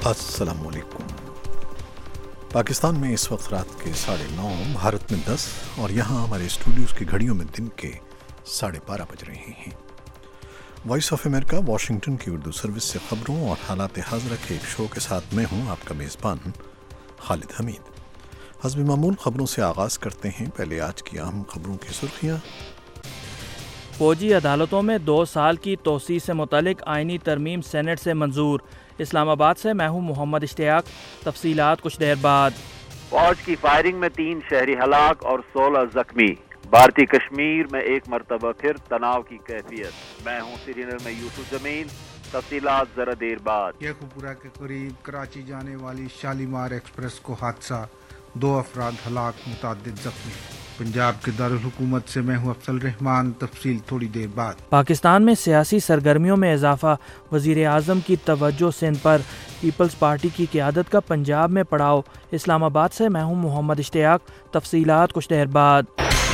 अस्सलाम वालेकुम। पाकिस्तान में इस वक्त रात के 9:30, भारत में 10 और यहाँ हमारे स्टूडियोज़ की घड़ियों में दिन के 12:30 बज रहे हैं। वॉइस ऑफ अमेरिका वाशिंगटन की उर्दू सर्विस से खबरों और हालात हाज़िरा के एक शो के साथ मैं हूँ आपका मेज़बान खालिद हमीद। हस्ब मामूल खबरों से आगाज़ करते हैं। पहले आज की अहम खबरों की सुर्खियाँ। फौजी अदालतों में 2 साल की तोसी से मुतालिक आइनी तरमीम सेनेट से मंजूर। इस्लामाबाद से मैं हूँ मोहम्मद इश्तियाक। तफसीलात कुछ देर बाद। फौज की फायरिंग में 3 शहरी हलाक और 16 जख्मी। भारतीय कश्मीर में एक मरतबा फिर तनाव की कैफियत। मैं हूँ श्रीनगर में यूसुफ जमील। तफसीलात जरा देर बाद। शेखुपुरा के करीब कराची जाने वाली शालीमार एक्सप्रेस को हादसा, 2 अफराद हलाक, मुतअद्दिद जख्मी। पंजाब के दारुल हुकूमत से मैं हूँ अफसल रहमान। तफसील थोड़ी देर बाद। पाकिस्तान में सियासी सरगर्मियों में इजाफा, वज़ीर आज़म की तवज्जो सिंध पर, पीपल्स पार्टी की क़यादत का पंजाब में पड़ाव। इस्लामाबाद से मैं हूँ मोहम्मद इश्तियाक। तफसीलात कुछ देर बाद।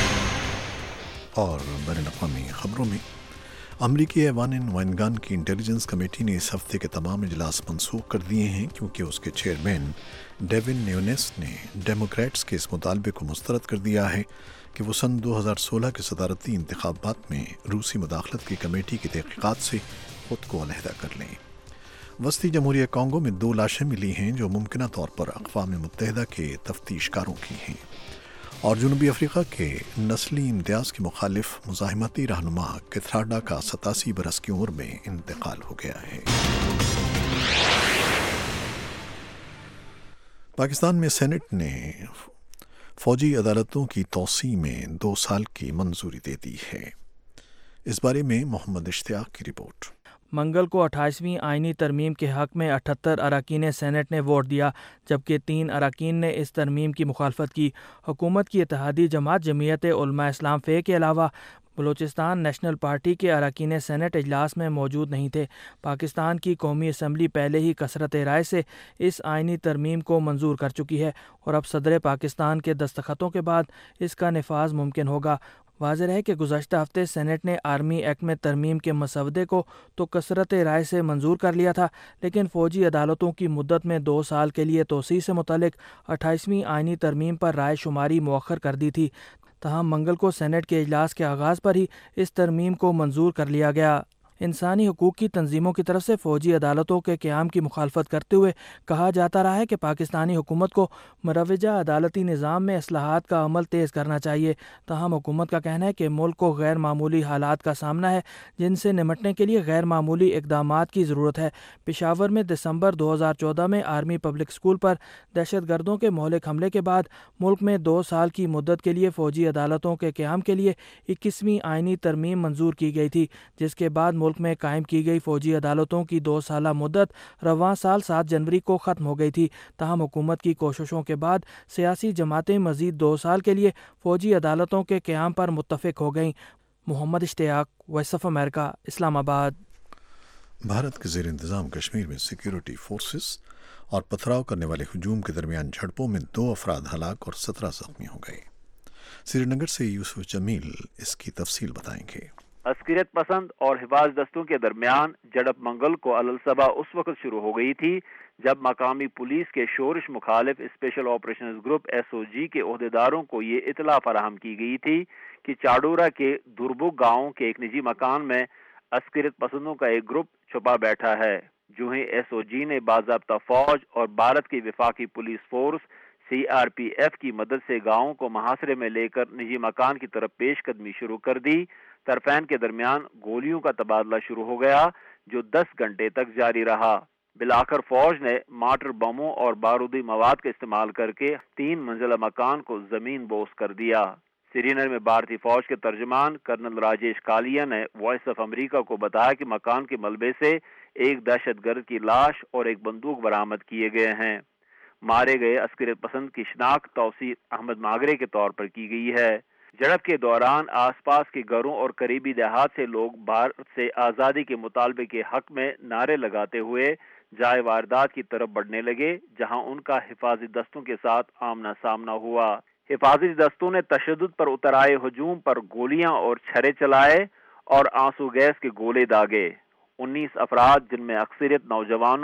और बैनुल-अक़वामी खबरों में अमरीकी ऐवान नुमाइंदगान की इंटेलिजेंस कमेटी ने इस हफ्ते के तमाम इजलास मंसूख कर दिए हैं क्योंकि उसके चेयरमैन डेविन न्यूनेस ने डेमोक्रेट्स के इस मुतालबे को मुस्तरद कर दिया है कि वो सन 2016 के सदारती इंतखाबात में रूसी मुदाखलत की कमेटी की तहक़ीक़ात से ख़ुद को अलहदा कर लें। वस्ती जमहूरिया कॉन्गो में 2 लाशें मिली हैं जो मुमकिना तौर पर अक़वाम मुत्तहिदा के तफ्तीशकारों की हैं। और जनूबी अफ्रीका के नस्ली इम्तियाज़ के मुखालिफ मुज़ाहिमती रहनुमा किथराडा का 87 बरस की उम्र में इंतकाल हो गया है। पाकिस्तान में सेनेट ने फौजी अदालतों की तोसी में 2 साल की मंजूरी दे दी है। इस बारे में मोहम्मद इश्तियाक की रिपोर्ट। मंगल को 28वीं आइनी तरमीम के हक़ में 78 अरकान सेनेट ने वोट दिया, जबकि 3 अरकान ने इस तरमीम की मुखालफत की। हुकूमत की इत्तेहादी जमात जमीयत उलमा इस्लाम फ़े के अलावा बलूचिस्तान नेशनल पार्टी के अरकान सेनेट इजलास में मौजूद नहीं थे। पाकिस्तान की कौमी असम्बली पहले ही कसरत राय से इस आइनी तरमीम को मंजूर कर चुकी है और अब सदर पाकिस्तान के दस्तखतों के बाद इसका नफाज मुमकिन होगा। वाज़ेह है कि गुज़श्ता हफ्ते सेनेट ने आर्मी एक्ट में तरमीम के मसवदे को तो कसरत राय से मंजूर कर लिया था, लेकिन फ़ौजी अदालतों की मुद्दत में 2 साल के लिए तोसी से मुतालिक 28वीं आइनी तरमीम पर राय शुमारी मौखर कर दी थी। तहम मंगल को सेनेट के इजलास के आगाज़ पर ही इस तरमीम को मंजूर कर लिया गया। इंसानी हकूक़ की तंजीमों की तरफ से फ़ौजी अदालतों के क़याम की मुखालफत करते हुए कहा जाता रहा है कि पाकिस्तानी हुकूमत को मरवजा अदालती निज़ाम में इस्लाहात का अमल तेज़ करना चाहिए। तहम हुकूमत का कहना है कि मुल्क को गैर मामूली हालात का सामना है जिनसे निमटने के लिए गैर मामूली इक़दामात की ज़रूरत है। पेशावर में दिसंबर 2014 में आर्मी पब्लिक स्कूल पर दहशत गर्दों के महलिक हमले के बाद मुल्क में 2 साल की मुद्दत के लिए फ़ौजी अदालतों के क़याम के लिए 21वीं आइनी तरमीम मंजूर की गई थी, जिसके बाद मुल्क में कायम की गई फौजी अदालतों की 2 साला मुद्दत रवां साल 7 जनवरी को ख़त्म हो गई थी। ताहम हुकूमत की कोशिशों के बाद सियासी जमातें मज़ीद 2 साल के लिए फौजी अदालतों के क़याम पर मुत्तफ़िक हो गईं। Mohammad Ishtiaq, Voice of America, Islamabad. Bharat के ज़ेर इंतज़ाम कश्मीर में सिक्योरिटी फोर्सेस और पथराव करने वाले हुजूम के दरमियान झड़पों में 2 अफराद हलाक और 17 जख्मी हो गए। श्रीनगर से यूसुफ जमील इसकी तफसील बताएंगे। अस्करियत पसंद और हिफाज दस्तों के दरमियान झड़प मंगल को अलसबा उस वक्त शुरू हो गई थी जब मकामी पुलिस के शोरश मुखालिफ स्पेशल ऑपरेशन ग्रुप SOG के ओहदेदारों को ये इतला फराहम की गई थी कि चाडोरा के दुर्बुक गांव के एक निजी मकान में अस्करियत पसंदों का एक ग्रुप छुपा बैठा है। जो ही SOG ने बाज़ाब्ता फौज और भारत की वफाकी पुलिस फोर्स CRPF की मदद से गाँव को मुहासरे में लेकर निजी मकान की तरफ पेशकदमी शुरू कर दी, तरफैन के दरमियान गोलियों का तबादला शुरू हो गया जो 10 घंटे तक जारी रहा। बिलाकर फौज ने मार्टर बमों और बारूदी मवाद का इस्तेमाल करके 3 मंजिला मकान को जमीन बोस कर दिया। श्रीनगर में भारतीय फौज के तर्जमान कर्नल राजेश कालिया ने वॉइस ऑफ अमेरिका को बताया कि मकान के मलबे से एक दहशतगर्द की लाश और एक बंदूक बरामद किए गए हैं। मारे गए अस्करियत पसंद की शिनाख्त तौसीर अहमद मागरे के तौर पर की गई है। झड़प के दौरान आसपास के घरों और करीबी देहात से लोग भारत से आज़ादी के मुतालबे के हक में नारे लगाते हुए जाए वारदात की तरफ बढ़ने लगे, जहां उनका हिफाजी दस्तों के साथ आमना सामना हुआ। हिफाजी दस्तों ने तशद्दुद पर उतर आए हुजूम पर गोलियां और छर्रे चलाए और आंसू गैस के गोले दागे। 19 अफराद जिनमें अक्सरियत नौजवानों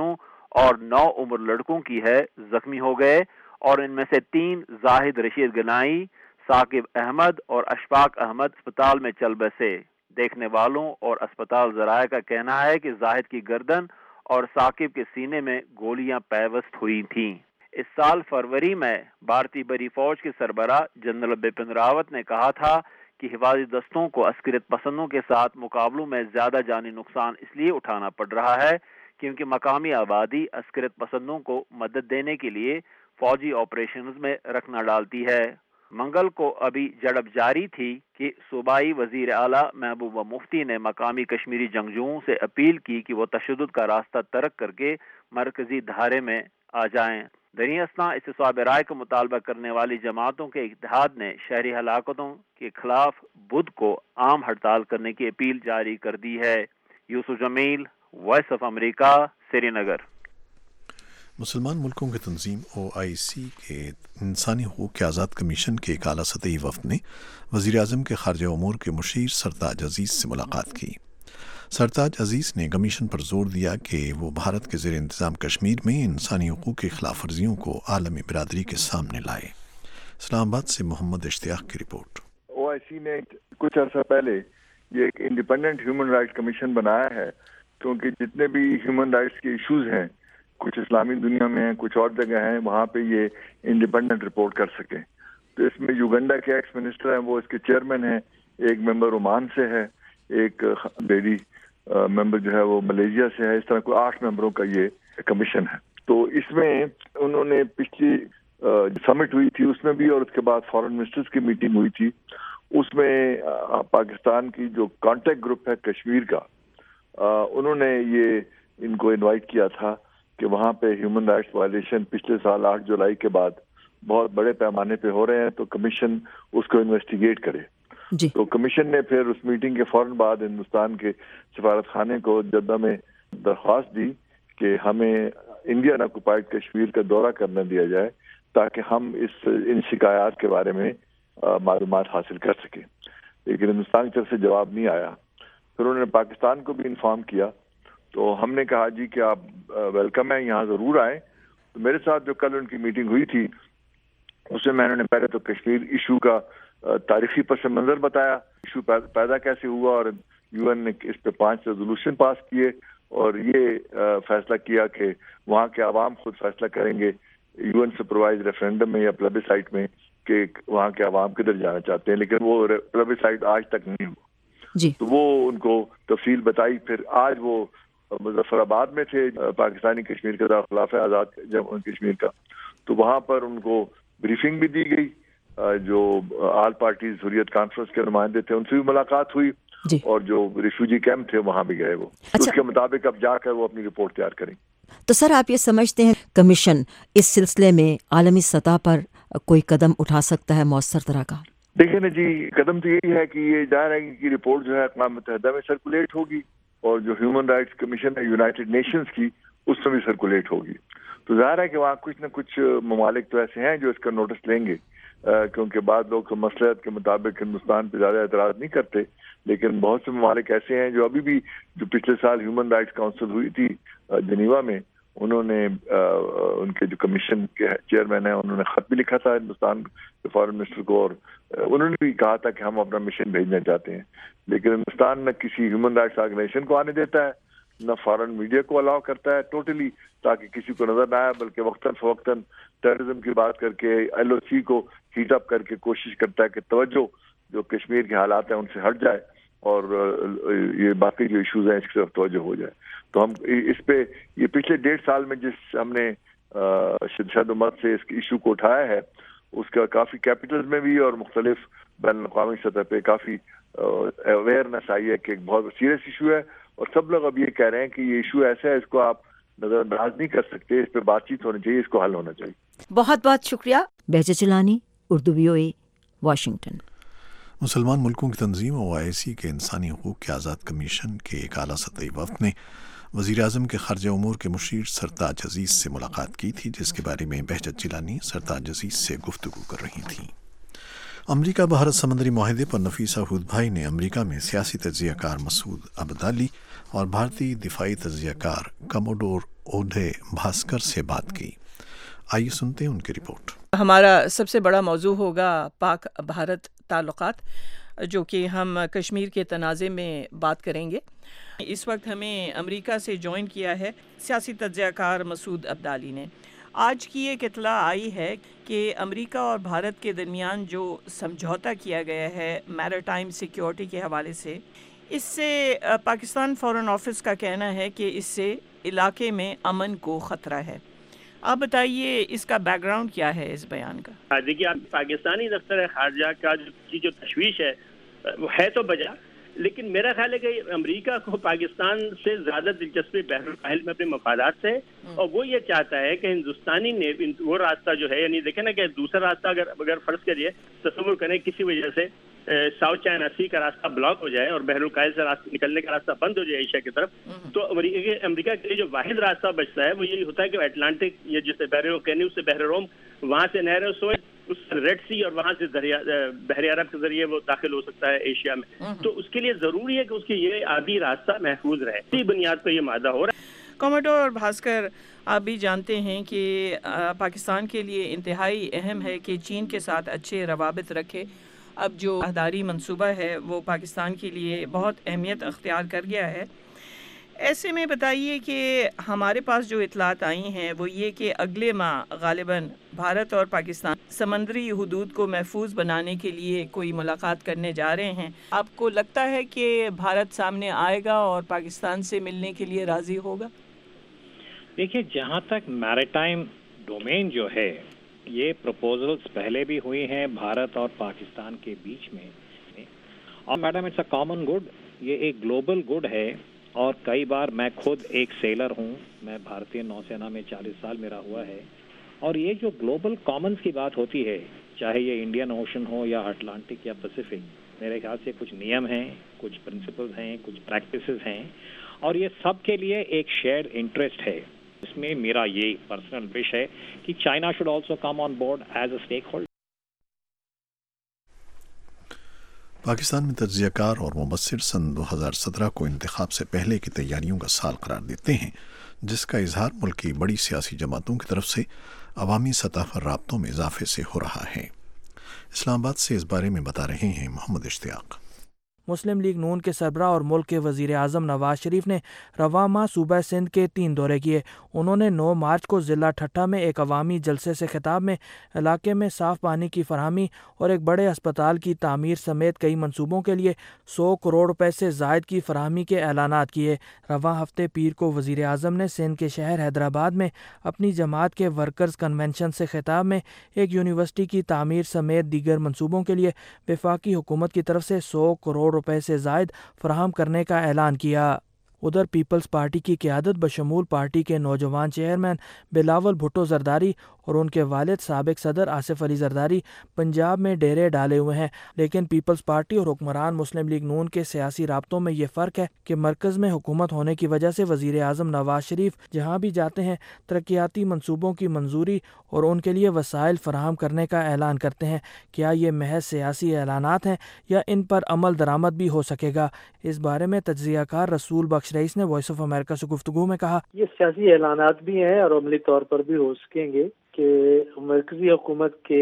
اور 9 عمر لڑکوں کی ہے زخمی ہو گئے، اور ان میں سے 3 زاہد رشید گنائی، ثاقب احمد اور اشفاق احمد اسپتال میں چل بسے۔ دیکھنے والوں اور اسپتال ذرائع کا کہنا ہے کہ زاہد کی گردن اور ثاقب کے سینے میں گولیاں پیوست ہوئی تھیں۔ اس سال فروری میں بھارتی بری فوج کے سربراہ جنرل بپن راوت نے کہا تھا کہ حفاظتی دستوں کو عسکریت پسندوں کے ساتھ مقابلوں میں زیادہ جانی نقصان اس لیے اٹھانا پڑ رہا ہے کیونکہ مقامی آبادی عسکریت پسندوں کو مدد دینے کے لیے فوجی آپریشنز میں رکھنا ڈالتی ہے۔ منگل کو ابھی جھڑپ جاری تھی کہ صوبائی وزیر اعلیٰ محبوبہ مفتی نے مقامی کشمیری جنگجوؤں سے اپیل کی کہ وہ تشدد کا راستہ ترک کر کے مرکزی دھارے میں آ جائیں۔ دریں اثنا استصواب رائے کا مطالبہ کرنے والی جماعتوں کے اتحاد نے شہری ہلاکتوں کے خلاف بدھ کو عام ہڑتال کرنے کی اپیل جاری کر دی ہے۔ Yusuf Jamil, Voice of America, Srinagar. مسلمان ملکوں کی تنظیم OIC کے انسانی حقوق کے آزاد کمیشن کے ایک اعلیٰ سطحی وفد نے وزیر اعظم کے خارجہ امور کے مشیر سرتاج عزیز سے ملاقات کی۔ سرتاج عزیز نے کمیشن پر زور دیا کہ وہ بھارت کے زیر انتظام کشمیر میں انسانی حقوق کی خلاف ورزیوں کو عالمی برادری کے سامنے لائے۔ اسلام آباد سے محمد اشتیاق کی رپورٹ۔ OIC نے کچھ عرصہ پہلے یہ ایک انڈیپینڈنٹ ہیومن رائٹس کمیشن بنایا ہے کیونکہ جتنے بھی ہیومن رائٹس کے ایشوز ہیں کچھ اسلامی دنیا میں ہیں، کچھ اور جگہ ہیں، وہاں پہ یہ انڈیپینڈنٹ رپورٹ کر سکیں۔ تو اس میں یوگنڈا کے ایکس منسٹر ہیں، وہ اس کے چیئرمین ہیں، ایک ممبر عمان سے ہے، ایک لیڈی ممبر جو ہے وہ ملیشیا سے ہے، اس طرح کوئی 8 ممبروں کا یہ کمیشن ہے۔ تو اس میں انہوں نے پچھلی سمٹ ہوئی تھی اس میں بھی، اور اس کے بعد فارن منسٹرز کی میٹنگ ہوئی تھی، اس میں پاکستان کی جو کانٹیکٹ گروپ ہے کشمیر کا، انہوں نے یہ ان کو انوائٹ کیا تھا کہ وہاں پہ ہیومن رائٹس وائلیشن پچھلے سال 8 جولائی کے بعد بہت بڑے پیمانے پہ ہو رہے ہیں، تو کمیشن اس کو انویسٹیگیٹ کرے۔ جی۔ تو کمیشن نے پھر اس میٹنگ کے فوراً بعد ہندوستان کے سفارت خانے کو جدہ میں درخواست دی کہ ہمیں انڈین آکوپائڈ کشمیر کا دورہ کرنے دیا جائے تاکہ ہم ان شکایات کے بارے میں معلومات حاصل کر سکیں، لیکن ہندوستان کی طرف سے جواب نہیں آیا۔ پھر انہوں نے پاکستان کو بھی انفارم کیا، تو ہم نے کہا جی کہ آپ ویلکم ہیں، یہاں ضرور آئیں۔ تو میرے ساتھ جو کل ان کی میٹنگ ہوئی تھی اس میں نے پہلے تو کشمیر ایشو کا تاریخی پس منظر بتایا، ایشو پیدا کیسے ہوا، اور UN نے اس پہ 5 ریزولوشن پاس کیے اور یہ فیصلہ کیا کہ وہاں کے عوام خود فیصلہ کریں گے UN سپروائز ریفرینڈم میں یا پلبسائٹ میں کہ وہاں کے عوام کدھر جانا چاہتے ہیں، لیکن وہ پلبسائٹ آج تک نہیں ہوا۔ جی۔ تو وہ ان کو تفصیل بتائی۔ پھر آج وہ مظفر آباد میں تھے، پاکستانی کشمیر کا دارالخلافہ آزاد جموں کشمیر کا، تو وہاں پر ان کو بریفنگ بھی دی گئی۔ جو آل پارٹیز حریت کانفرنس کے نمائندے تھے ان سے بھی ملاقات ہوئی، جی۔ اور جو ریفیوجی کیمپ تھے وہاں بھی گئے وہ، اس کے مطابق اب جا کر وہ اپنی رپورٹ تیار کریں۔ تو سر آپ یہ سمجھتے ہیں کمیشن اس سلسلے میں عالمی سطح پر کوئی قدم اٹھا سکتا ہے مؤثر طرح کا؟ دیکھیں نا جی، قدم تو یہی ہے کہ یہ ظاہر ہے کہ رپورٹ جو ہے اقوام متحدہ میں سرکولیٹ ہوگی، اور جو ہیومن رائٹس کمیشن ہے یونائٹڈ نیشنز کی، اس میں بھی سرکولیٹ ہوگی۔ تو ظاہر ہے کہ وہاں کچھ نہ کچھ ممالک تو ایسے ہیں جو اس کا نوٹس لیں گے، کیونکہ بعض لوگ مصلحت کے مطابق ہندوستان پہ زیادہ اعتراض نہیں کرتے، لیکن بہت سے ممالک ایسے ہیں جو ابھی بھی، جو پچھلے سال ہیومن رائٹس کاؤنسل ہوئی تھی جنیوا میں، انہوں نے ان کے جو کمیشن کے چیئرمین ہیں انہوں نے خط بھی لکھا تھا ہندوستان کے فارن منسٹر کو، اور انہوں نے بھی کہا تھا کہ ہم اپنا مشن بھیجنا چاہتے ہیں، لیکن ہندوستان نہ کسی ہیومن رائٹس آرگنائزیشن کو آنے دیتا ہے، نہ فارن میڈیا کو الاؤ کرتا ہے ٹوٹلی، تاکہ کسی کو نظر نہ آئے، بلکہ وقتاً فوقتاً ٹیررزم کی بات کر کے LOC کو ہیٹ اپ کر کے کوشش کرتا ہے کہ توجہ جو کشمیر کے حالات ہیں ان سے ہٹ جائے اور یہ باقی جو ایشوز ہیں اس کی طرف توجہ ہو جائے۔ تو ہم اس پہ یہ پچھلے 1.5 سال میں جس ہم نے شد امت سے اس ایشو کو اٹھایا ہے، اس کا کافی کیپٹلز میں بھی اور مختلف بین الاقوامی سطح پہ کافی اویئرنیس آئی ہے کہ ایک بہت سیریس ایشو ہے، اور سب لوگ اب یہ کہہ رہے ہیں کہ یہ ایشو ایسا ہے اس کو آپ نظر انداز نہیں کر سکتے، اس پہ بات چیت ہونی چاہیے، اس کو حل ہونا چاہیے۔ بہت بہت شکریہ۔ Bahjat Jilani, Urdu VOA، Washington. مسلمان ملکوں کی تنظیم OIC کے انسانی حقوق کے آزاد کمیشن کے ایک اعلیٰ سطحی وفد نے وزیر اعظم کے خارجہ امور کے مشیر سرتاج عزیز سے ملاقات کی تھی، جس کے بارے میں بہجت جیلانی سرتاج عزیز سے گفتگو کر رہی تھیں۔ امریکہ بھارت سمندری معاہدے پر نفیسہ حود بھائی نے امریکہ میں سیاسی تجزیہ کار مسعود عبدالی اور بھارتی دفاعی تجزیہ کار کموڈور اودے بھاسکر سے بات کی۔ آئیے سنتے ہیں ان کی رپورٹ۔ ہمارا سب سے بڑا موضوع ہوگا پاک بھارت تعلقات، جو کہ ہم کشمیر کے تنازع میں بات کریں گے۔ اس وقت ہمیں امریکہ سے جوائن کیا ہے سیاسی تجزیہ کار مسعود عبدالی نے۔ آج کی ایک اطلاع آئی ہے کہ امریکہ اور بھارت کے درمیان جو سمجھوتا کیا گیا ہے میریٹائم سیکیورٹی کے حوالے سے، اس سے پاکستان فارن آفس کا کہنا ہے کہ اس سے علاقے میں امن کو خطرہ ہے۔ آپ بتائیے اس کا بیک گراؤنڈ کیا ہے اس بیان کا؟ دیکھیے، پاکستانی دفتر خارجہ کا جو تشویش ہے وہ ہے تو بجا، لیکن میرا خیال ہے کہ امریکہ کو پاکستان سے زیادہ دلچسپی بحر الکاہل میں اپنے مفادات سے، اور وہ یہ چاہتا ہے کہ ہندوستانی نے وہ راستہ جو ہے، یعنی دیکھیں نا کہ دوسرا راستہ اگر فرض کریے تصور کریں کسی وجہ سے ساؤتھ چائنا سی کا راستہ بلاک ہو جائے اور بحر الکاہل سے نکلنے کا راستہ بند ہو جائے ایشیا کی طرف، تو امریکہ کے لیے جو واحد راستہ بچتا ہے وہ یہی ہوتا ہے کہ اٹلانٹک یا جسے بحر کینیو سے بحر روم، وہاں سے نہر سوئز، اس ریڈ سی اور وہاں سے بحر عرب کے ذریعے وہ داخل ہو سکتا ہے ایشیا میں۔ تو اس کے لیے ضروری ہے کہ اس کی یہ آبی راستہ محفوظ رہے، اسی بنیاد پر یہ معاہدہ ہو رہا ہے۔ کموڈور بھاسکر، آپ بھی جانتے ہیں کہ پاکستان کے لیے انتہائی اہم ہے کہ چین کے ساتھ اچھے روابط رکھے۔ اب جو اہداری منصوبہ ہے وہ پاکستان کے لیے بہت اہمیت اختیار کر گیا ہے۔ ایسے میں بتائیے کہ ہمارے پاس جو اطلاعات آئی ہیں وہ یہ کہ اگلے ماہ غالباً بھارت اور پاکستان سمندری حدود کو محفوظ بنانے کے لیے کوئی ملاقات کرنے جا رہے ہیں۔ آپ کو لگتا ہے کہ بھارت سامنے آئے گا اور پاکستان سے ملنے کے لیے راضی ہوگا؟ دیکھیے، جہاں تک میریٹائم ڈومین جو ہے، یہ پروپوزلز پہلے بھی ہوئی ہیں بھارت اور پاکستان کے بیچ میں، اور madam it's a common good, یہ ایک گلوبل گڈ ہے۔ اور کئی بار میں خود ایک سیلر ہوں، میں بھارتی نوسینا میں 40 سال میرا ہوا ہے، اور یہ جو گلوبل کامنز کی بات ہوتی ہے، چاہے یہ انڈین اوشن ہو یا اٹلانٹک یا پیسفک، میرے خیال سے کچھ نیم ہیں، کچھ پرنسپلز ہیں، کچھ پریکٹسز ہیں، اور یہ سب کے لیے ایک شیئرڈ انٹرسٹ ہے۔ اس میں میرا یہ پرسنل وش ہے کہ China should also come on board as a stakeholder. Pakistan میں تجزیہ کار اور مبصر سن 2017 کو انتخاب سے پہلے کی تیاریوں کا سال قرار دیتے ہیں، جس کا اظہار ملک کی بڑی سیاسی جماعتوں کی طرف سے عوامی سطح پر رابطوں میں اضافے سے ہو رہا ہے۔ اسلام آباد سے اس بارے میں بتا رہے ہیں محمد اشتیاق۔ مسلم لیگ نون کے سربراہ اور ملک کے وزیر اعظم نواز شریف نے رواں ماہ صوبہ سندھ کے 3 دورے کیے۔ انہوں نے 9 مارچ کو ضلع ٹھٹھہ میں ایک عوامی جلسے سے خطاب میں علاقے میں صاف پانی کی فراہمی اور ایک بڑے اسپتال کی تعمیر سمیت کئی منصوبوں کے لیے 100 کروڑ روپے سے زائد کی فراہمی کے اعلانات کیے۔ رواں ہفتے پیر کو وزیر اعظم نے سندھ کے شہر حیدرآباد میں اپنی جماعت کے ورکرز کنونشن سے خطاب میں ایک یونیورسٹی کی تعمیر سمیت دیگر منصوبوں کے لیے وفاقی حکومت کی طرف سے 100 کروڑ روپے سے زائد فراہم کرنے کا اعلان کیا۔ ادھر پیپلز پارٹی کی قیادت بشمول پارٹی کے نوجوان چیئرمین بلاول بھٹو زرداری اور ان کے والد سابق صدر آصف علی زرداری پنجاب میں ڈیرے ڈالے ہوئے ہیں، لیکن پیپلز پارٹی اور حکمران مسلم لیگ نون کے سیاسی رابطوں میں یہ فرق ہے کہ مرکز میں حکومت ہونے کی وجہ سے وزیر اعظم نواز شریف جہاں بھی جاتے ہیں ترقیاتی منصوبوں کی منظوری اور ان کے لیے وسائل فراہم کرنے کا اعلان کرتے ہیں۔ کیا یہ محض سیاسی اعلانات ہیں یا ان پر عمل درآمد بھی ہو سکے گا؟ اس بارے میں تجزیہ کار رسول بخش رئیس نے وائس آف امریکہ سے گفتگو میں کہا، یہ سیاسی اعلانات بھی ہیں اور عملی طور پر بھی ہو سکیں گے کہ مرکزی حکومت کے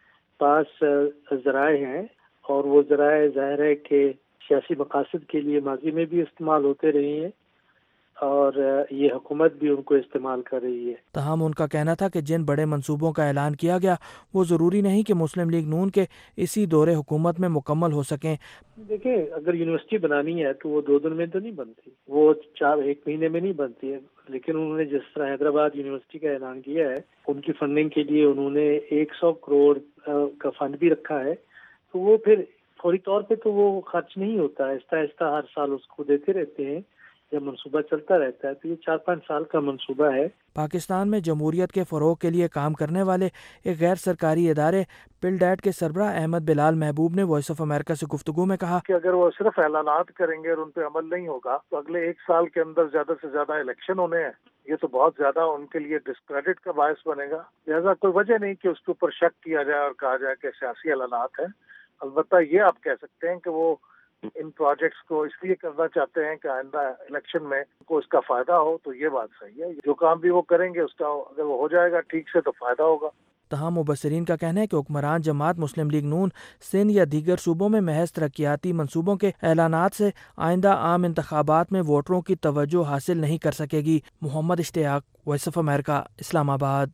پاس ذرائع ہیں، اور وہ ذرائع ظاہر ہے کہ سیاسی مقاصد کے لیے ماضی میں بھی استعمال ہوتے رہے ہیں اور یہ حکومت بھی ان کو استعمال کر رہی ہے۔ تاہم ان کا کہنا تھا کہ جن بڑے منصوبوں کا اعلان کیا گیا وہ ضروری نہیں کہ مسلم لیگ نون کے اسی دور حکومت میں مکمل ہو سکیں۔ دیکھیں، اگر یونیورسٹی بنانی ہے تو وہ 2 دن میں تو نہیں بنتی، وہ 1 مہینے میں نہیں بنتی ہے، لیکن انہوں نے جس طرح حیدرآباد یونیورسٹی کا اعلان کیا ہے، ان کی فنڈنگ کے لیے انہوں نے 100 کروڑ کا فنڈ بھی رکھا ہے، تو وہ پھر فوری طور پہ تو وہ خرچ نہیں ہوتا، آہستہ آہستہ ہر سال اس کو دیتے رہتے ہیں، जब मंसूबा चलता रहता है तो ये 4-5 साल का मंसूबा है। पाकिस्तान में जमहूरियत के फ़रोग़ के लिए काम करने वाले एक गैर सरकारी इदारे पिलडैट के सरबराह अहमद बिलाल महबूब ने वॉइस ऑफ अमेरिका से गुफ्तगू में कहा कि अगर वो सिर्फ ऐलानात करेंगे और उन पे अमल नहीं होगा तो अगले 1 साल के अंदर ज़्यादा से ज़्यादा इलेक्शन होने हैं। ये तो बहुत ज़्यादा उनके लिए डिस्क्रेडिट का बायस बनेगा। लिहाजा कोई वजह नहीं कि उसके ऊपर शक किया जाए और कहा जाए कि सियासी ऐलानात हैं। अलबत्ता ये आप कह सकते हैं कि वो इन प्रोजेक्ट्स को इसलिए करना चाहते हैं कि आइंदा इलेक्शन में को इसका फायदा हो, तो ये बात सही है। जो काम भी वो करेंगे उसका अगर वो हो जाएगा ठीक से तो फायदा होगा। तमाम मुबसरीन का कहना है कि हुक्मरान जमात मुस्लिम लीग नून सिंध या दीगर सूबों में महज तरक्याती मनसूबों के ऐलानात से आइंदा आम इंतखाबात में वोटरों की तवज्जो हासिल नहीं कर सकेगी। Mohammad Ishtiaq, Voice of America, Islamabad.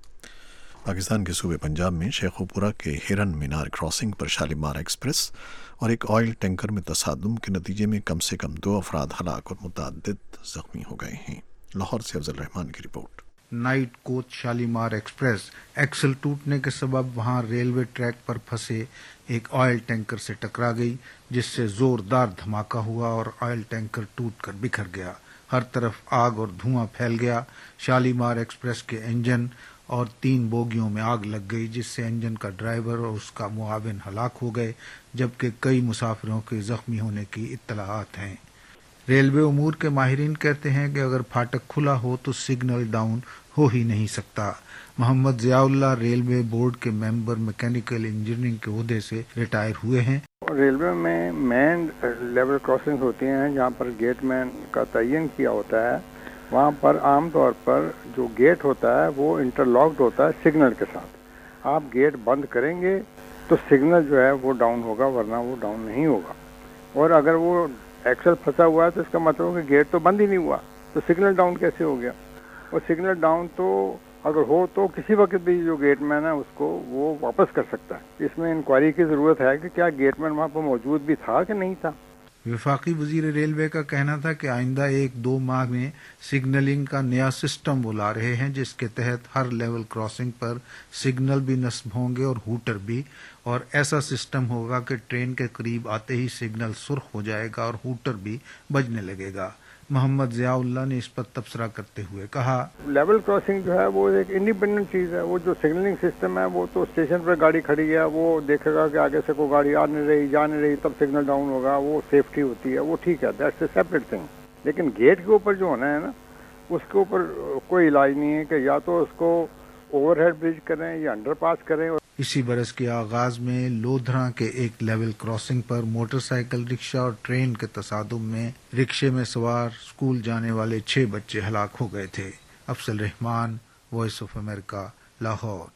Pakistan के सूबे पंजाब में शेखोपुरा के हिरन मीनार क्रॉसिंग पर शालीमार एक्सप्रेस और एक ऑयल टैंकर में तसादुम के नतीजे में कम से कम 2 अफराद हलाक और मुतअद्दिद जख्मी हो गए हैं। लाहौर से अफजल रहमान की report. Night coach Shalimar express axle टूटने के सबब वहां रेलवे ट्रैक पर फंसे एक ऑयल टैंकर से टकरा गई, जिससे जोरदार धमाका हुआ और ऑयल टैंकर टूटकर बिखर गया। हर तरफ आग और धुआं फैल गया। शालीमार एक्सप्रेस के इंजन और 3 बोगियों में आग लग गई, जिससे इंजन का ड्राइवर और उसका मुआविन हलाक हो गए, जबकि कई मुसाफिरों के जख्मी होने की इत्तलाआत हैं। रेलवे उमूर के माहिरीन कहते हैं कि अगर फाटक खुला हो तो सिग्नल डाउन हो ही नहीं सकता। मोहम्मद ज़ियाउल्लाह रेलवे बोर्ड के मेंबर मैकेनिकल इंजीनियरिंग के ओहदे से रिटायर हुए हैं। रेलवे में मेन लेवल क्रॉसिंग होती हैं जहाँ पर गेट मैन का तयन किया होता है। वहाँ पर आम तौर पर जो गेट होता है वो इंटरलॉक्ड होता है सिग्नल के साथ। आप गेट बंद करेंगे तो सिग्नल जो है वो डाउन होगा, वरना वो डाउन नहीं होगा। और अगर वो एक्सल फंसा हुआ है तो इसका मतलब है कि गेट तो बंद ही नहीं हुआ, तो सिग्नल डाउन कैसे हो गया। और सिग्नल डाउन तो अगर हो तो किसी वक्त भी जो गेटमैन है उसको वो वापस कर सकता है। इसमें इंक्वायरी की ज़रूरत है कि क्या गेटमैन वहाँ पर मौजूद भी था कि नहीं था। वफाकी वजीर रेलवे का कहना था कि आइंदा 1-2 माह में सिग्नलिंग का नया सिस्टम वो ला रहे हैं, जिसके तहत हर लेवल क्रॉसिंग पर सिग्नल भी नस्ब होंगे और हूटर भी, और ऐसा सिस्टम होगा कि ट्रेन के करीब आते ही सिग्नल सुर्ख हो जाएगा और हूटर भी बजने लगेगा। मोहम्मद ज़ियाउल्लाह ने इस पर तबसरा करते हुए कहा, लेवल क्रॉसिंग जो है वो एक इंडिपेंडेंट चीज़ है। वो जो सिग्नलिंग सिस्टम है वो तो स्टेशन पर गाड़ी खड़ी है, वो देखेगा कि आगे से कोई गाड़ी आ नहीं रही, जा नहीं रही, तब सिग्नल डाउन होगा, वो सेफ्टी होती है, वो ठीक है, दैट्स ए सेपरेट थिंग। लेकिन गेट के ऊपर जो होना है ना, उसके ऊपर कोई इलाज नहीं है कि या तो उसको ओवरहेड ब्रिज करें या अंडरपास करें। इसी बरस के आगाज में लोधरा के एक लेवल क्रॉसिंग पर मोटरसाइकिल, रिक्शा और ट्रेन के तसादुम में रिक्शे में सवार स्कूल जाने वाले 6 बच्चे हलाक हो गए थे। Afzal Rahman, Voice of America, Lahore.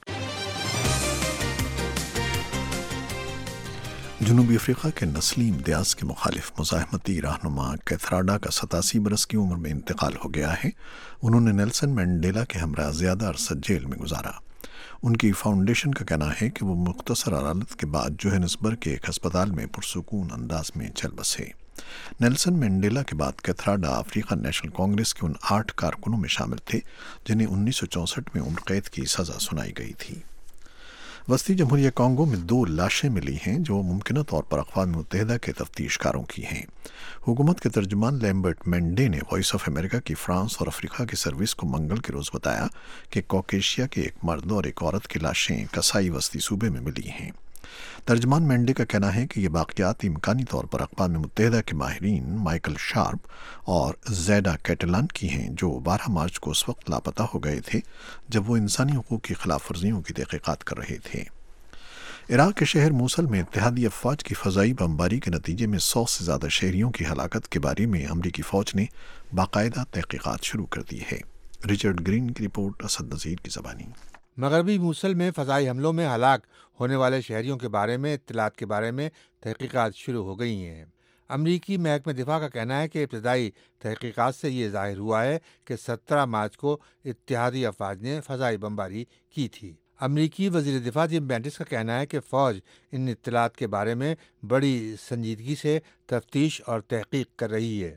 जनूबी अफ्रीका के नस्ली इम्तियाज़ के मुखालिफ मुज़ाहमती रहनुमा कैथराडा का 87 बरस की उम्र में इंतकाल हो गया है। उन्होंने नेल्सन मैंडेला के हमरा ज़्यादा अरसा जेल में गुजारा। उनकी फाउंडेशन का कहना है कि वो मुख्तसर अदालत के बाद जोहानिसबर्ग के एक अस्पताल में पुरसुकून अंदाज में चल बसे। नेल्सन मैंडेला के बाद कैथराडा अफ्रीकन नेशनल कांग्रेस के उन 8 कारकुनों में शामिल थे जिन्हें 1964 में उम्र कैद की सज़ा सुनाई गई थी। वस्ती जमहूरिया कांगो में 2 लाशें मिली हैं जो मुमकिन तौर पर अक़वाम मुत्तहिदा के तफ्तीशकारों की हैं। हुकूमत के तर्जुमान लैम्बर्ट मेंडे ने वॉइस ऑफ अमेरिका की फ्रांस और अफ्रीका की सर्विस को मंगल के रोज़ बताया कि कॉकेशिया के एक मर्द और एक औरत की लाशें कसाई वस्ती सूबे में मिली हैं। तर्जमान मेंडे का कहना है कि ये वाक़यात इम्कानी तौर पर अक़वाम मुत्तहिदा के माहिरीन माइकल शार्प और ज़ैडा कैटलान की हैं, जो 12 मार्च को उस वक्त लापता हो गए थे जब वो इंसानी हुकूक़ की खिलाफ वर्जियों की तहक़ीक़ात कर रहे थे। इराक़ के शहर मूसल में इत्तेहादी अफ़वाज की फ़ज़ाई बमबारी के नतीजे में 100 से ज़्यादा शहरियों की हलाकत के बारे में अमरीकी फ़ौज ने बाकायदा तहक़ीक़ात शुरू कर दी है। रिचर्ड ग्रीन की रिपोर्ट, असद नज़ीर की ज़बानी। मगरबी मूसल में फ़ज़ाई हमलों में हलाक होने वाले शहरियों के बारे में इत्तलात के बारे में तहक़ीक़ात शुरू हो गई हैं। अमरीकी महकमे दिफा का कहना है कि इब्तदाई तहक़ीक़ात से ये ज़ाहिर हुआ है कि 17 मार्च को इत्तेहादी अफ़वाज ने फ़ज़ाई बमबारी की थी। अमरीकी वज़ीर दिफा जिम मैटिस का कहना है कि फ़ौज इन इत्तलात के बारे में बड़ी संजीदगी से तफ्तीश और तहक़ीक़ कर रही है।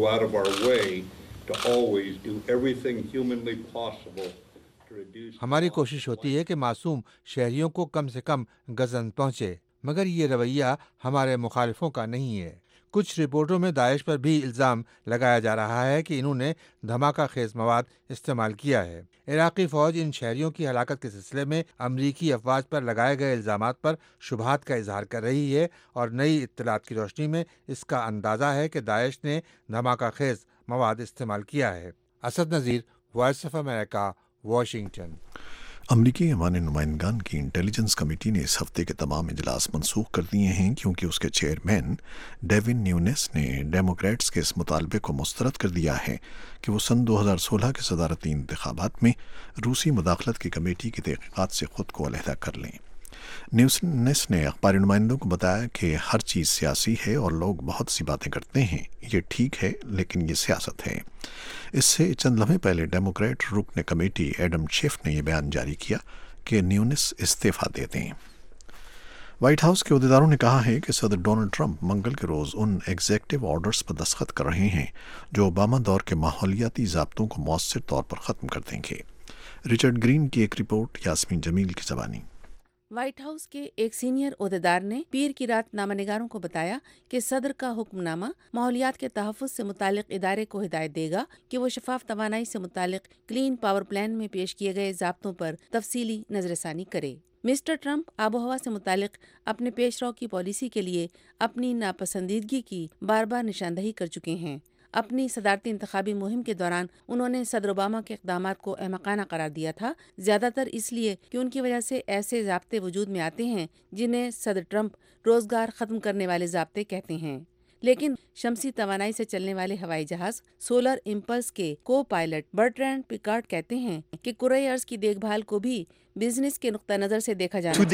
हमारी कोशिश होती है कि मासूम शहरियों को कम से कम गज़न पहुँचे, मगर ये रवैया हमारे मुखालिफों का नहीं है। کچھ رپورٹوں میں داعش پر بھی الزام لگایا جا رہا ہے کہ انہوں نے دھماکہ خیز مواد استعمال کیا ہے۔ عراقی فوج ان شہریوں کی ہلاکت کے سلسلے میں امریکی افواج پر لگائے گئے الزامات پر شبہات کا اظہار کر رہی ہے اور نئی اطلاعات کی روشنی میں اس کا اندازہ ہے کہ داعش نے دھماکہ خیز مواد استعمال کیا ہے۔ Asad Nazir, Voice of America, Washington. امریکی ایوان نمائندگان کی انٹیلیجنس کمیٹی نے اس ہفتے کے تمام اجلاس منسوخ کر دیے ہیں کیونکہ اس کے چیئرمین ڈیون نیونیس نے ڈیموکریٹس کے اس مطالبے کو مسترد کر دیا ہے کہ وہ سن 2016 کے صدارتی انتخابات میں روسی مداخلت کی کمیٹی کی تحقیقات سے خود کو علیحدہ کر لیں۔ نیونیس نے اخباری نمائندوں کو بتایا کہ ہر چیز سیاسی ہے اور لوگ بہت سی باتیں کرتے ہیں، یہ ٹھیک ہے لیکن یہ سیاست ہے۔ اس سے چند لمحے پہلے ڈیموکریٹ رکن کمیٹی ایڈم شیف نے یہ بیان جاری کیا کہ نیونیس استعفیٰ دے دیں۔ وائٹ ہاؤس کے عہدیداروں نے کہا ہے کہ صدر ڈونلڈ ٹرمپ منگل کے روز ان ایگزیکٹو آرڈرز پر دستخط کر رہے ہیں جو اوباما دور کے ماحولیاتی ضابطوں کو مؤثر طور پر ختم کر دیں گے۔ رچرڈ گرین کی ایک رپورٹ، یاسمین جمیل کی زبانی۔ وائٹ ہاؤس کے ایک سینئر عہدیدار نے پیر کی رات نامہ نگاروں کو بتایا کہ صدر کا حکم نامہ ماحولیات کے تحفظ سے متعلق ادارے کو ہدایت دے گا کہ وہ شفاف توانائی سے متعلق کلین پاور پلان میں پیش کیے گئے ضابطوں پر تفصیلی نظر ثانی کرے۔ مسٹر ٹرمپ آب و ہوا سے متعلق اپنے پیش رو کی پالیسی کے لیے اپنی ناپسندیدگی کی بار بار نشاندہی کر چکے ہیں۔ اپنی صدارتی انتخابی مہم کے دوران انہوں نے صدر اوباما کے اقدامات کو احمقانہ قرار دیا تھا، زیادہ تر اس لیے کہ ان کی وجہ سے ایسے ضابطے وجود میں آتے ہیں جنہیں صدر ٹرمپ روزگار ختم کرنے والے ضابطے کہتے ہیں۔ لیکن شمسی توانائی سے چلنے والے ہوائی جہاز سولر امپلس کے کو پائلٹ برٹرینڈ پیکارڈ کہتے ہیں کہ کرۂ ارض کی دیکھ بھال کو بھی بزنس کے نقطہ نظر سے دیکھا جانا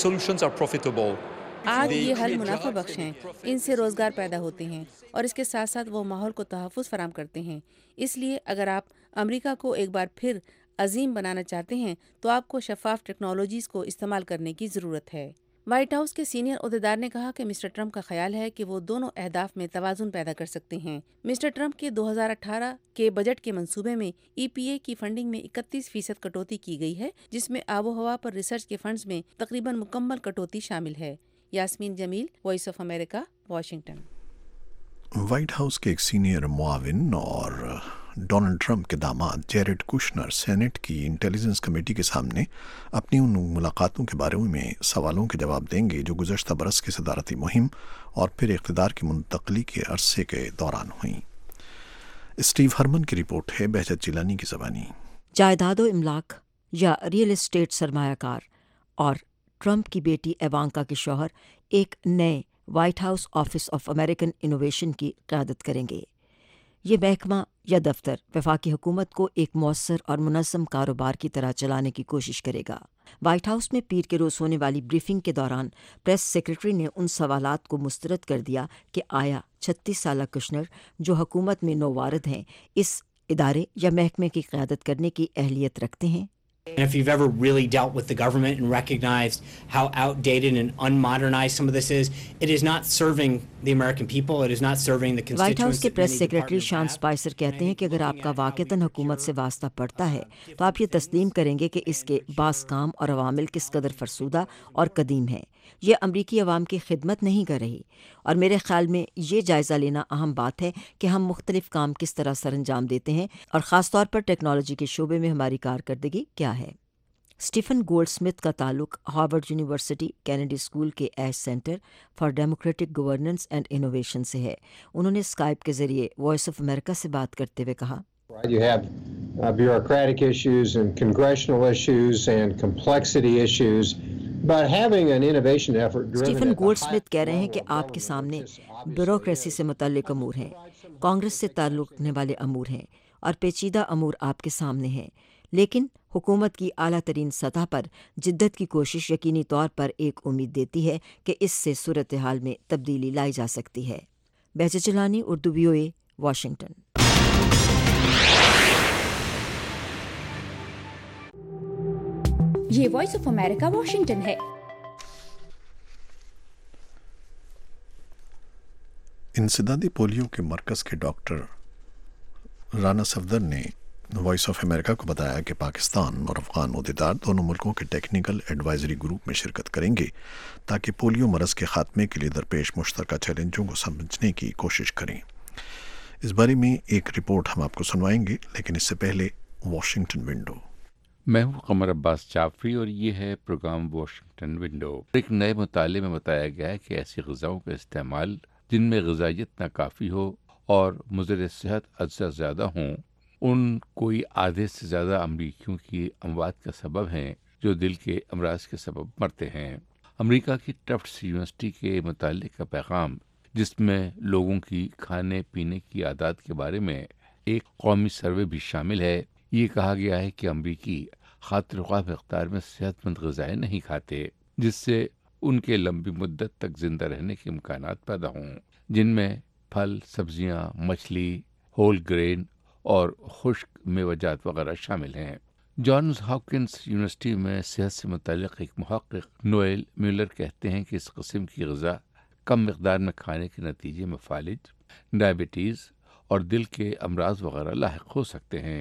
چاہیے۔ آج یہ حل منافع بخش ہیں، ان سے روزگار پیدا ہوتے ہیں اور اس کے ساتھ ساتھ وہ ماحول کو تحفظ فراہم کرتے ہیں۔ اس لیے اگر آپ امریکہ کو ایک بار پھر عظیم بنانا چاہتے ہیں تو آپ کو شفاف ٹیکنالوجیز کو استعمال کرنے کی ضرورت ہے۔ وائٹ ہاؤس کے سینئر عہدیدار نے کہا کہ مسٹر ٹرمپ کا خیال ہے کہ وہ دونوں اہداف میں توازن پیدا کر سکتے ہیں۔ مسٹر ٹرمپ کے 2018 کے بجٹ کے منصوبے میں ای پی اے کی فنڈنگ میں 31% کٹوتی کی گئی ہے، جس میں آب و ہوا پر ریسرچ کے فنڈز میں تقریباً مکمل کٹوتی شامل ہے۔ Yasmin Jamil, Voice of America, Washington. White House کے ایک سینئر معاون اور ڈونلڈ ٹرمپ کے داماد جیریڈ کوشنر سینٹ کی انٹیلیجنس کمیٹی کے سامنے اپنی ان ملاقاتوں کے بارے میں سوالوں کے جواب دیں گے جو گزشتہ برس کی صدارتی مہم اور پھر اقتدار کی منتقلی کے عرصے کے دوران ہوئیں۔ اسٹیو ہرمن کی رپورٹ ہے، بہجت جیلانی کی زبانی۔ جائیداد و املاک یا ریئل اسٹیٹ سرمایہ کار اور ٹرمپ کی بیٹی ایوانکا کے شوہر ایک نئے White House office of American innovation کی قیادت کریں گے۔ یہ محکمہ یا دفتر وفاقی حکومت کو ایک مؤثر اور منظم کاروبار کی طرح چلانے کی کوشش کرے گا۔ وائٹ ہاؤس میں پیر کے روز ہونے والی بریفنگ کے دوران پریس سیکرٹری نے ان سوالات کو مسترد کر دیا کہ آیا 36 سالہ کشنر، جو حکومت میں نووارد ہیں، اس ادارے یا محکمے کی قیادت کرنے کی اہلیت رکھتے ہیں۔ And if you've ever really dealt with the government and recognized how outdated and unmodernized some of this is, it is not serving the American people, it is not serving the constituents. White House کے press secretary Sean Spicer کہتے ہیں کہ اگر آپ کا واقعتاً حکومت سے واسطہ پڑتا ہے تو آپ یہ تسلیم کریں گے کہ اس کے بعض کام اور عوامل کس قدر فرسودہ اور قدیم ہیں۔ یہ امریکی عوام کی خدمت نہیں کر رہی، اور میرے خیال میں یہ جائزہ لینا اہم بات ہے کہ ہم مختلف کام کس طرح سر انجام دیتے ہیں اور خاص طور پر ٹیکنالوجی کے شعبے میں ہماری کارکردگی کیا ہے۔ اسٹیفن گولڈ سمتھ کا تعلق ہارورڈ یونیورسٹی کینیڈی اسکول کے Ash center for democratic governance and innovation سے ہے۔ انہوں نے اسکائپ کے ذریعے وائس آف امریکہ سے بات کرتے ہوئے کہا، You have bureaucratic issues and congressional issues and complexity issues, but having an innovation effort driven Stephen Goldsmith کہہ رہے ہیں کہ آپ کے سامنے بیوروکریسی سے متعلق امور ہیں، کانگریس سے تعلق رکھنے والے امور ہیں اور پیچیدہ امور آپ کے سامنے ہیں، لیکن حکومت کی اعلیٰ ترین سطح پر جدت کی کوشش یقینی طور پر ایک امید دیتی ہے کہ اس سے صورتحال میں تبدیلی لائی جا سکتی ہے۔ Bahjat Jilani, Urdu VOA، Washington. یہ وائس آف امریکہ واشنگٹن ہے۔ انسدادی پولیو کے مرکز کے ڈاکٹر رانا صفدر نے وائس آف امریکہ کو بتایا کہ پاکستان اور افغان عہدیدار دونوں ملکوں کے ٹیکنیکل ایڈوائزری گروپ میں شرکت کریں گے تاکہ پولیو مرض کے خاتمے کے لیے درپیش مشترکہ چیلنجوں کو سمجھنے کی کوشش کریں۔ اس بارے میں ایک رپورٹ ہم آپ کو سنوائیں گے، لیکن اس سے پہلے واشنگٹن ونڈو۔ میں ہوں قمر عباس جعفری اور یہ ہے پروگرام واشنگٹن ونڈو۔ ایک نئے مطالعے میں بتایا گیا ہے کہ ایسی غذاؤں کا استعمال جن میں غذائیت ناکافی ہو اور مضر صحت اجزا زیادہ ہوں، ان کوئی آدھے سے زیادہ امریکیوں کی اموات کا سبب ہیں جو دل کے امراض کے سبب مرتے ہیں۔ امریکہ کی ٹفٹس یونیورسٹی کے مطالعے کا پیغام، جس میں لوگوں کی کھانے پینے کی عادات کے بارے میں ایک قومی سروے بھی شامل ہے، یہ کہا گیا ہے کہ امریکی خاطر خواہ مقدار میں صحت مند غذائیں نہیں کھاتے، جس سے ان کے لمبی مدت تک زندہ رہنے کے امکانات پیدا ہوں، جن میں پھل، سبزیاں، مچھلی، ہول گرین اور خشک میوجات وغیرہ شامل ہیں۔ جانز ہاپکنس یونیورسٹی میں صحت سے متعلق ایک محقق نوئل میولر کہتے ہیں کہ اس قسم کی غذا کم مقدار میں کھانے کے نتیجے میں فالج، ڈائبٹیز اور دل کے امراض وغیرہ لاحق ہو سکتے ہیں۔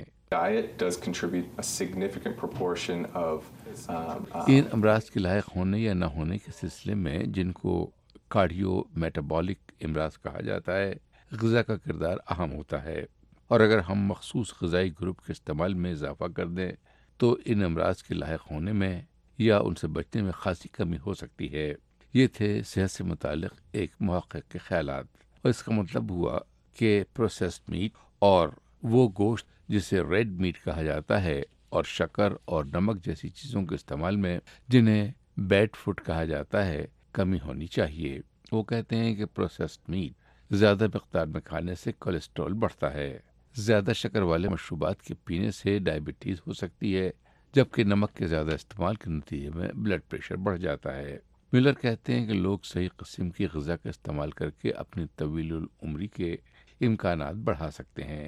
ان امراض کے لاحق ہونے یا نہ ہونے کے سلسلے میں، جن کو کارڈیو میٹابولک امراض کہا جاتا ہے، غذا کا کردار اہم ہوتا ہے، اور اگر ہم مخصوص غذائی گروپ کے استعمال میں اضافہ کر دیں تو ان امراض کے لاحق ہونے میں یا ان سے بچنے میں خاصی کمی ہو سکتی ہے۔ یہ تھے صحت سے متعلق ایک محقق کے خیالات، اور اس کا مطلب ہوا کہ پروسیسڈ میٹ اور وہ گوشت جسے ریڈ میٹ کہا جاتا ہے، اور شکر اور نمک جیسی چیزوں کے استعمال میں، جنہیں بیڈ فوڈ کہا جاتا ہے، کمی ہونی چاہیے۔ وہ کہتے ہیں کہ پروسیسڈ میٹ زیادہ مقدار میں کھانے سے کولیسٹرول بڑھتا ہے، زیادہ شکر والے مشروبات کے پینے سے ڈائبٹیز ہو سکتی ہے، جبکہ نمک کے زیادہ استعمال کے نتیجے میں بلڈ پریشر بڑھ جاتا ہے۔ میلر کہتے ہیں کہ لوگ صحیح قسم کی غذا کا استعمال کر کے اپنی طویل العمری کے امکانات بڑھا سکتے ہیں۔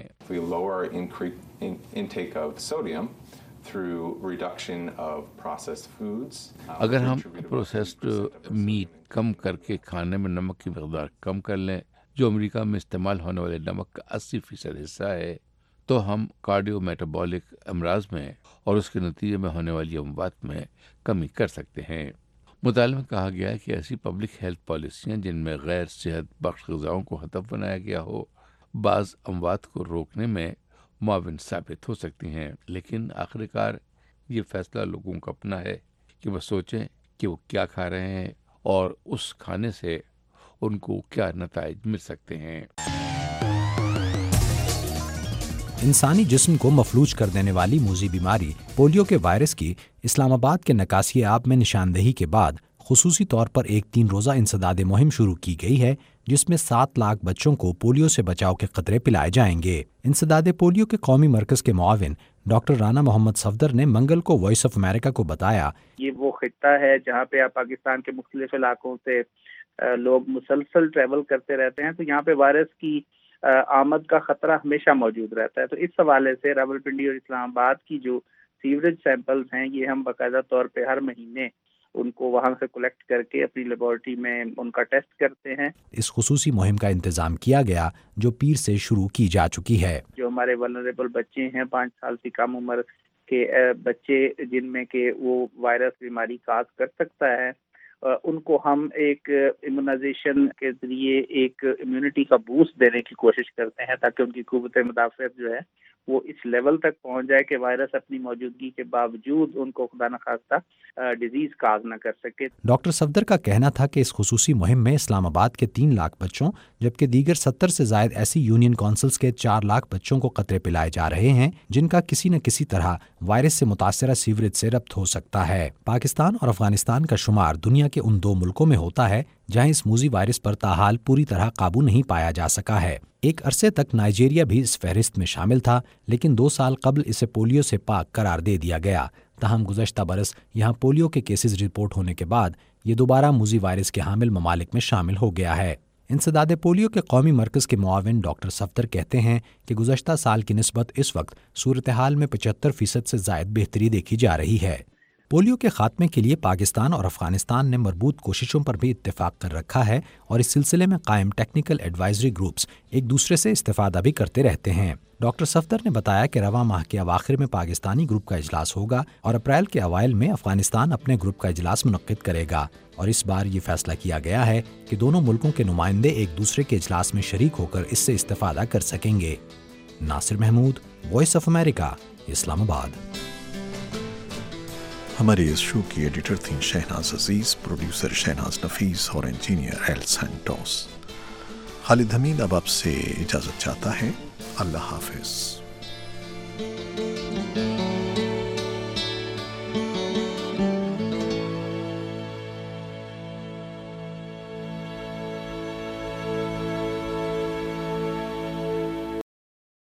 اگر ہم پروسیسڈ میٹ کم کر کے کھانے میں نمک کی مقدار کم کر لیں، جو امریکہ میں استعمال ہونے والے نمک کا 80% حصہ ہے، تو ہم کارڈیو میٹابولک امراض میں اور اس کے نتیجے میں ہونے والی اموات میں کمی کر سکتے ہیں۔ مطالعے میں کہا گیا ہے کہ ایسی پبلک ہیلتھ پالیسیاں جن میں غیر صحت بخش غذاؤں کو ہدف بنایا گیا ہو، بعض اموات کو روکنے میں معاون ثابت ہو سکتی ہیں، لیکن آخرکار یہ فیصلہ لوگوں کا اپنا ہے کہ وہ سوچیں کہ وہ کیا کھا رہے ہیں اور اس کھانے سے ان کو کیا نتائج مل سکتے ہیں۔ انسانی جسم کو مفلوج کر دینے والی موذی بیماری پولیو کے وائرس کی اسلام آباد کے نکاسی آب میں نشاندہی کے بعد خصوصی طور پر ایک 3 روزہ انسداد مہم شروع کی گئی ہے، جس میں 7 لاکھ بچوں کو پولیو سے بچاؤ کے قطرے پلائے جائیں گے۔ انسداد پولیو کے قومی مرکز کے معاون ڈاکٹر رانا محمد صفدر نے منگل کو وائس آف امریکہ کو بتایا، یہ وہ خطہ ہے جہاں پہ آپ پاکستان کے مختلف علاقوں سے لوگ مسلسل ٹریول کرتے رہتے ہیں، تو یہاں پہ وائرس کی آمد کا خطرہ ہمیشہ موجود رہتا ہے۔ تو اس حوالے سے راولپنڈی اور اسلام آباد کی جو سیوریج سیمپلز ہیں، یہ ہم باقاعدہ طور پہ ہر مہینے ان کو وہاں سے کلیکٹ کر کے اپنی لیبارٹری میں ان کا ٹیسٹ کرتے ہیں۔ اس خصوصی مہم کا انتظام کیا گیا جو پیر سے شروع کی جا چکی ہے۔ جو ہمارے ولنریبل بچے ہیں، 5 سال سے کم عمر کے بچے جن میں کہ وہ وائرس بیماری کاز کر سکتا ہے، ان کو ہم ایک امیونائزیشن کے ذریعے ایک امیونٹی کا بوسٹ دینے کی کوشش کرتے ہیں تاکہ ان کی قوت مدافعت جو ہے وہ اس لیول تک پہنچ جائے کہ وائرس اپنی موجودگی کے باوجود ان کو خدا نخواستہ ڈیزیز کاز نہ کر سکے۔ ڈاکٹر صفدر کا کہنا تھا کہ اس خصوصی مہم میں اسلام آباد کے 3 لاکھ بچوں جبکہ دیگر 70 سے زائد ایسی یونین کونسلز کے 4 لاکھ بچوں کو قطرے پلائے جا رہے ہیں جن کا کسی نہ کسی طرح وائرس سے متاثرہ سیوریج سے ربط ہو سکتا ہے۔ پاکستان اور افغانستان کا شمار دنیا کے ان 2 ملکوں میں ہوتا ہے جہاں اس موذی وائرس پر تاحال پوری طرح قابو نہیں پایا جا سکا ہے۔ ایک عرصے تک نائجیریا بھی اس فہرست میں شامل تھا، لیکن 2 سال قبل اسے پولیو سے پاک قرار دے دیا گیا۔ تاہم گزشتہ برس یہاں پولیو کے کیسز رپورٹ ہونے کے بعد یہ دوبارہ موذی وائرس کے حامل ممالک میں شامل ہو گیا ہے۔ انسداد پولیو کے قومی مرکز کے معاون ڈاکٹر صفدر کہتے ہیں کہ گزشتہ سال کی نسبت اس وقت صورتحال میں 75% سے زائد بہتری دیکھی جا رہی ہے۔ پولیو کے خاتمے کے لیے پاکستان اور افغانستان نے مربوط کوششوں پر بھی اتفاق کر رکھا ہے اور اس سلسلے میں قائم ٹیکنیکل ایڈوائزری گروپس ایک دوسرے سے استفادہ بھی کرتے رہتے ہیں۔ ڈاکٹر صفدر نے بتایا کہ رواں ماہ کے اواخر میں پاکستانی گروپ کا اجلاس ہوگا اور اپریل کے اوائل میں افغانستان اپنے گروپ کا اجلاس منعقد کرے گا، اور اس بار یہ فیصلہ کیا گیا ہے کہ دونوں ملکوں کے نمائندے ایک دوسرے کے اجلاس میں شریک ہو کر اس سے استفادہ کر سکیں گے۔ Nasir Mahmood, Voice of America, Islamabad. ہمارے اس شو کی ایڈیٹر تھیں شہناز عزیز، پروڈیوسر شہناز نفیس اور engineer Al Santos. Khalid Hamid اب آپ سے اجازت چاہتا ہے۔ اللہ حافظ۔